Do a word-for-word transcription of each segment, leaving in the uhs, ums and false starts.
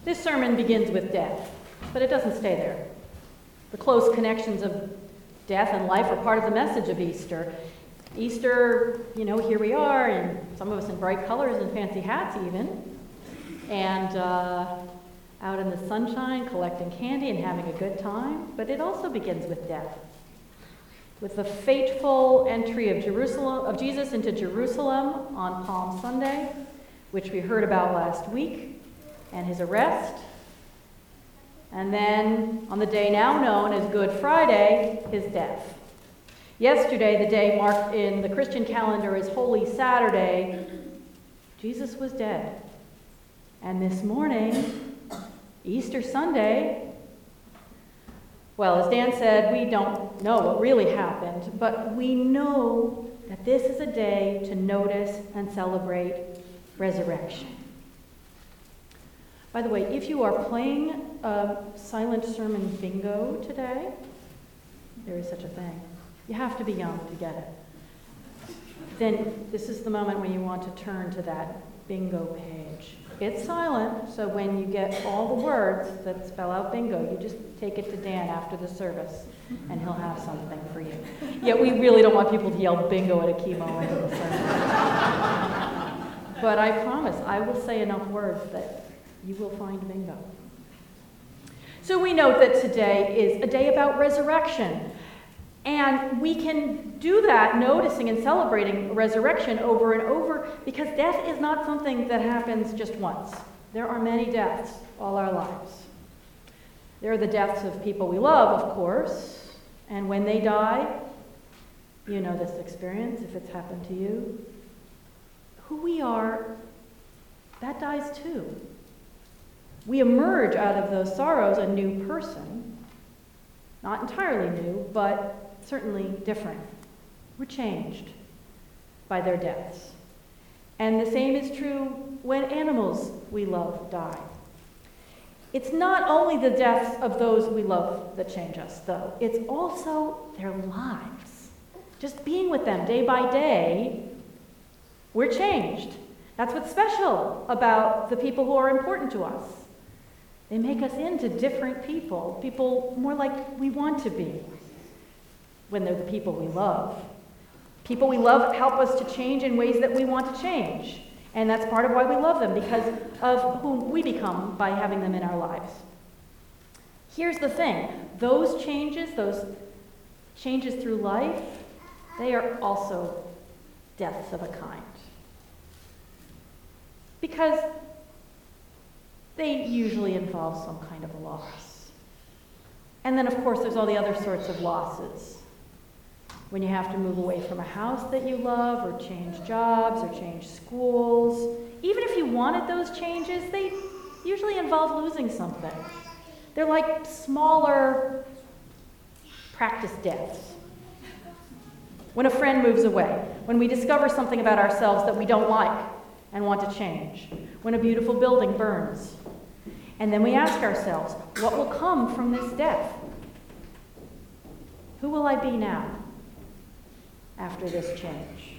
This sermon begins with death, but it doesn't stay there. The close connections of death and life are part of the message of Easter. Easter, you know, here we are, and some of us in bright colors and fancy hats even, and uh, out in the sunshine collecting candy and having a good time. But it also begins with death, with the fateful entry of Jerusalem, of Jesus into Jerusalem on Palm Sunday, which we heard about last week, and his arrest. And then, on the day now known as Good Friday, his death. Yesterday, the day marked in the Christian calendar as Holy Saturday, Jesus was dead. And this morning, Easter Sunday, well, as Dan said, we don't know what really happened, but we know that this is a day to notice and celebrate resurrection. By the way, if you are playing a silent sermon bingo today, there is such a thing. You have to be young to get it. Then this is the moment when you want to turn to that bingo page. It's silent, so when you get all the words that spell out bingo, you just take it to Dan after the service, and he'll have something for you. Yet we really don't want people to yell bingo at a key moment in the sermon. But I promise, I will say enough words that you will find bingo. So we note that today is a day about resurrection. And we can do that, noticing and celebrating resurrection over and over, because death is not something that happens just once. There are many deaths all our lives. There are the deaths of people we love, of course, and when they die, you know this experience if it's happened to you. Who we are, that dies too. We emerge out of those sorrows a new person, not entirely new, but certainly different. We're changed by their deaths. And the same is true when animals we love die. It's not only the deaths of those we love that change us, though. It's also their lives. Just being with them day by day, we're changed. That's what's special about the people who are important to us. They make us into different people, people more like we want to be when they're the people we love. People we love help us to change in ways that we want to change. And that's part of why we love them, because of who we become by having them in our lives. Here's the thing. Those changes, those changes through life, they are also deaths of a kind. Because they usually involve some kind of a loss. And then, of course, there's all the other sorts of losses. When you have to move away from a house that you love, or change jobs, or change schools. Even if you wanted those changes, they usually involve losing something. They're like smaller practice deaths. When a friend moves away, when we discover something about ourselves that we don't like and want to change, when a beautiful building burns. And then we ask ourselves, what will come from this death? Who will I be now after this change?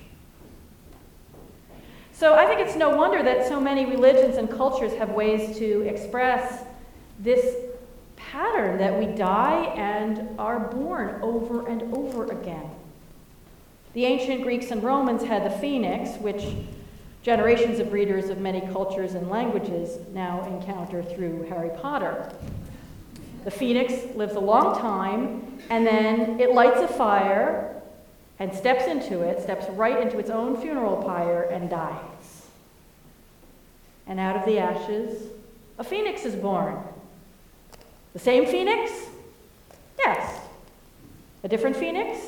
So I think it's no wonder that so many religions and cultures have ways to express this pattern that we die and are born over and over again. The ancient Greeks and Romans had the phoenix, which generations of readers of many cultures and languages now encounter through Harry Potter. The phoenix lives a long time, and then it lights a fire and steps into it, steps right into its own funeral pyre and dies. And out of the ashes, a phoenix is born. The same phoenix? Yes. A different phoenix?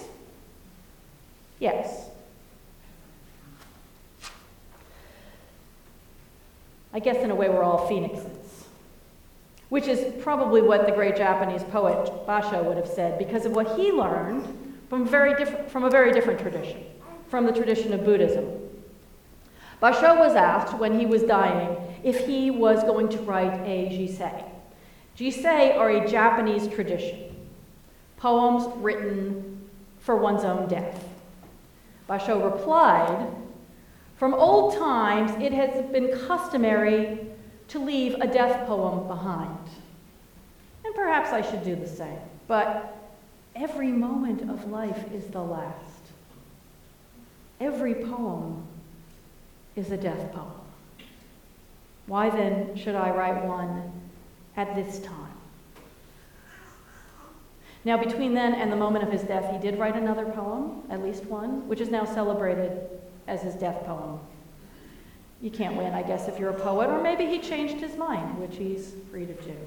Yes. I guess in a way we're all phoenixes, which is probably what the great Japanese poet Basho would have said, because of what he learned from, very diff- from a very different tradition, from the tradition of Buddhism. Basho was asked when he was dying if he was going to write a jisei. Jisei are a Japanese tradition, poems written for one's own death. Basho replied, "From old times, it has been customary to leave a death poem behind. And perhaps I should do the same. But every moment of life is the last. Every poem is a death poem. Why then should I write one at this time? Now, between then and the moment of his death, he did write another poem, at least one, which is now celebrated as his death poem. You can't win, I guess, if you're a poet, or maybe he changed his mind, which he's free to do.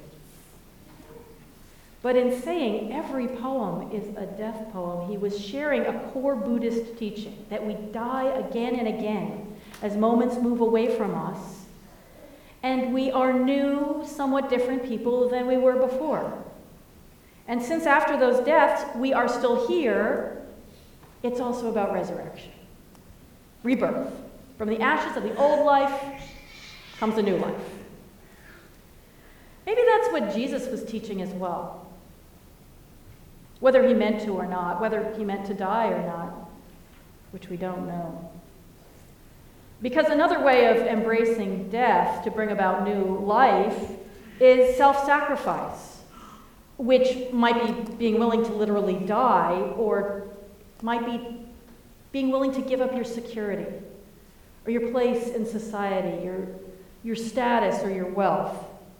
But in saying every poem is a death poem, he was sharing a core Buddhist teaching, that we die again and again as moments move away from us, and we are new, somewhat different people than we were before. And since after those deaths we are still here, it's also about resurrection, rebirth. From the ashes of the old life comes a new life. Maybe that's what Jesus was teaching as well. Whether he meant to or not, whether he meant to die or not, which we don't know. Because another way of embracing death to bring about new life is self-sacrifice, which might be being willing to literally die, or might be being willing to give up your security, or your place in society, your, your status or your wealth,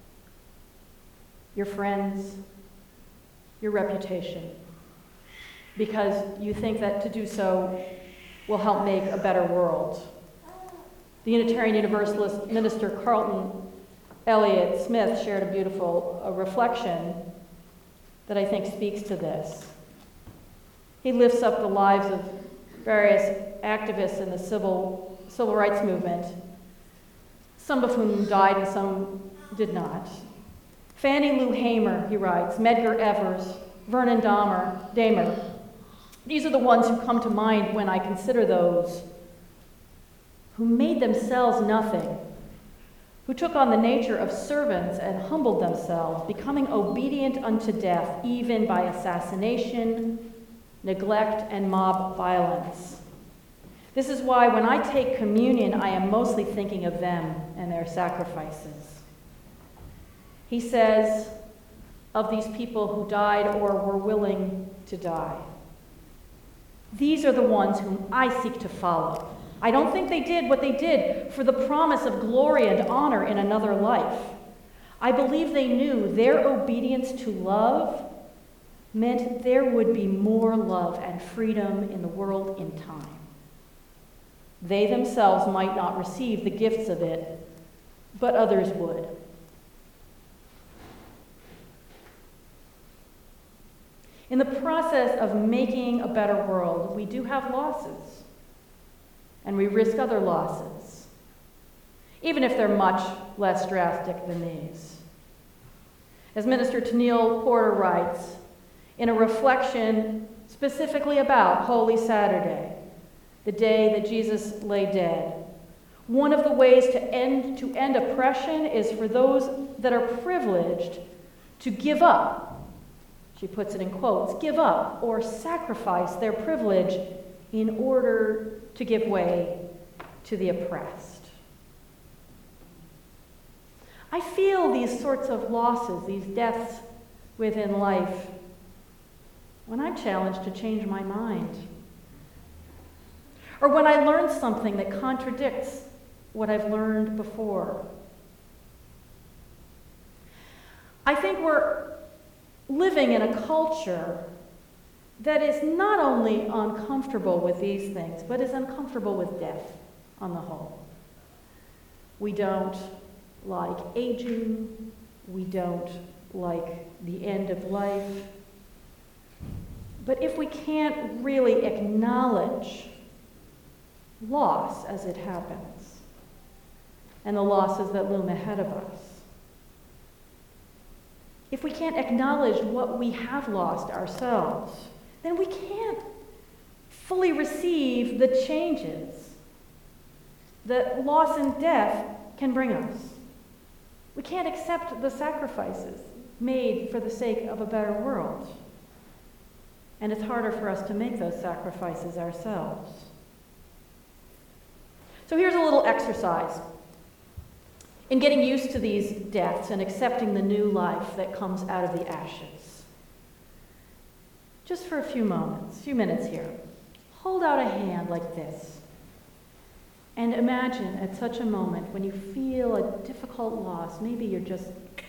your friends, your reputation, because you think that to do so will help make a better world. The Unitarian Universalist minister Carlton Elliott Smith shared a beautiful uh, reflection that I think speaks to this. He lifts up the lives of various activists in the civil civil rights movement, some of whom died and some did not. Fannie Lou Hamer, he writes, Medgar Evers, Vernon Dahmer, Dahmer. These are the ones who come to mind when I consider those who made themselves nothing, who took on the nature of servants and humbled themselves, becoming obedient unto death, even by assassination, neglect, and mob violence. This is why when I take communion, I am mostly thinking of them and their sacrifices. He says of these people who died or were willing to die, these are the ones whom I seek to follow. I don't think they did what they did for the promise of glory and honor in another life. I believe they knew their obedience to love meant there would be more love and freedom in the world in time. They themselves might not receive the gifts of it, but others would. In the process of making a better world, we do have losses, and we risk other losses, even if they're much less drastic than these. As Minister Tennille Porter writes, in a reflection specifically about Holy Saturday, the day that Jesus lay dead, one of the ways to end, to end oppression is for those that are privileged to give up, she puts it in quotes, give up or sacrifice their privilege in order to give way to the oppressed. I feel these sorts of losses, these deaths within life, when I'm challenged to change my mind, or when I learn something that contradicts what I've learned before. I think we're living in a culture that is not only uncomfortable with these things, but is uncomfortable with death on the whole. We don't like aging. We don't like the end of life. But if we can't really acknowledge loss as it happens, and the losses that loom ahead of us, if we can't acknowledge what we have lost ourselves, then we can't fully receive the changes that loss and death can bring us. We can't accept the sacrifices made for the sake of a better world. And it's harder for us to make those sacrifices ourselves. So here's a little exercise in getting used to these deaths and accepting the new life that comes out of the ashes. Just for a few moments, a few minutes here, hold out a hand like this. And imagine at such a moment when you feel a difficult loss, maybe you're just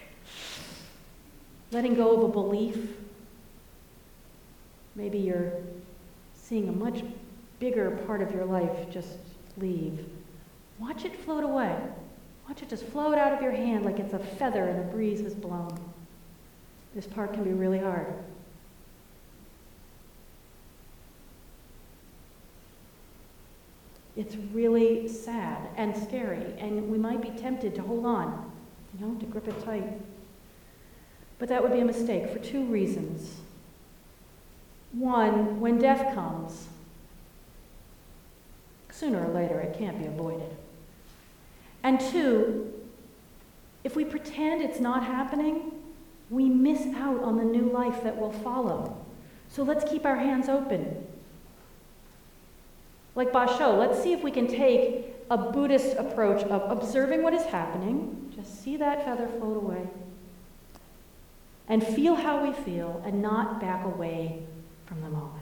letting go of a belief. Maybe you're seeing a much bigger part of your life just leave. Watch it float away. Watch it just float out of your hand like it's a feather and a breeze has blown. This part can be really hard. It's really sad and scary, and we might be tempted to hold on, you know, to grip it tight. But that would be a mistake for two reasons. One, when death comes, sooner or later it can't be avoided. And two, if we pretend it's not happening, we miss out on the new life that will follow. So let's keep our hands open. Like Basho, let's see if we can take a Buddhist approach of observing what is happening, just see that feather float away, and feel how we feel and not back away from the moment.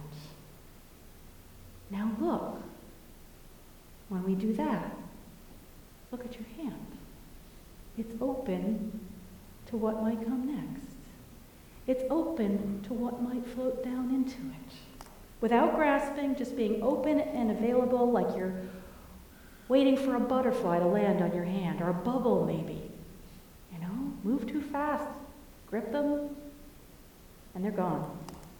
Now look, when we do that, look at your hand. It's open to what might come next. It's open to what might float down into it. Without grasping, just being open and available, like you're waiting for a butterfly to land on your hand, or a bubble maybe. You know, move too fast, grip them, and they're gone.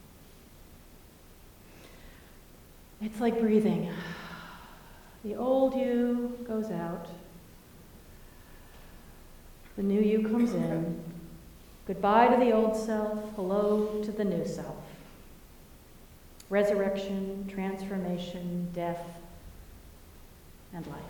It's like breathing. The old you goes out. The new you comes in. Goodbye to the old self. Hello to the new self. Resurrection, transformation, death, and life.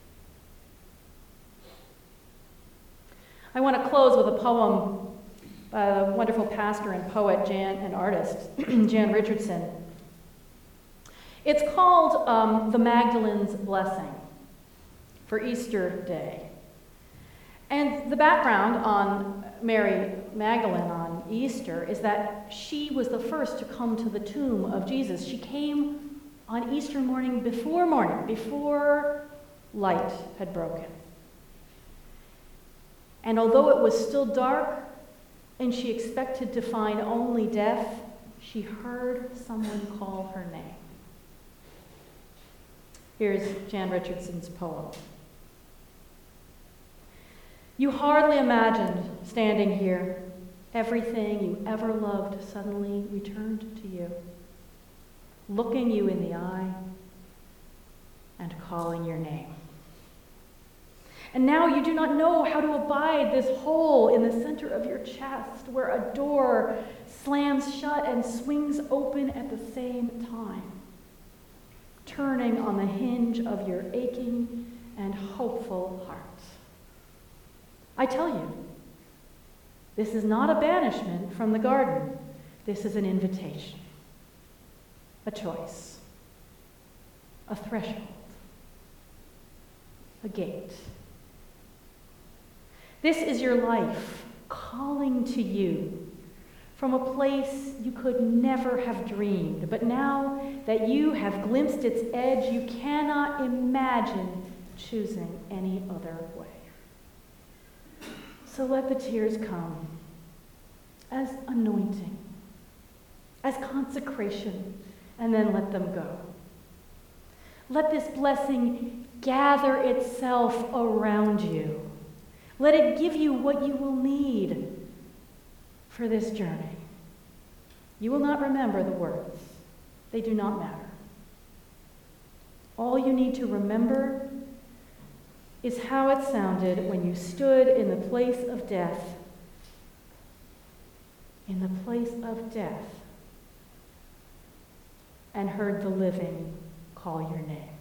I want to close with a poem by a wonderful pastor and poet Jan, and artist, Jan Richardson. It's called um, The Magdalene's Blessing for Easter Day. And the background on Mary Magdalene on Easter is that she was the first to come to the tomb of Jesus. She came on Easter morning before morning, before light had broken. And although it was still dark and she expected to find only death, she heard someone call her name. Here's Jan Richardson's poem. You hardly imagined standing here, everything you ever loved suddenly returned to you, looking you in the eye and calling your name. And now you do not know how to abide this hole in the center of your chest where a door slams shut and swings open at the same time, turning on the hinge of your aching and hopeful heart. I tell you, this is not a banishment from the garden. This is an invitation, a choice, a threshold, a gate. This is your life calling to you from a place you could never have dreamed. But now that you have glimpsed its edge, you cannot imagine choosing any other way. So let the tears come as anointing, as consecration, and then let them go. Let this blessing gather itself around you. Let it give you what you will need for this journey. You will not remember the words. They do not matter. All you need to remember is how it sounded when you stood in the place of death, in the place of death, and heard the living call your name.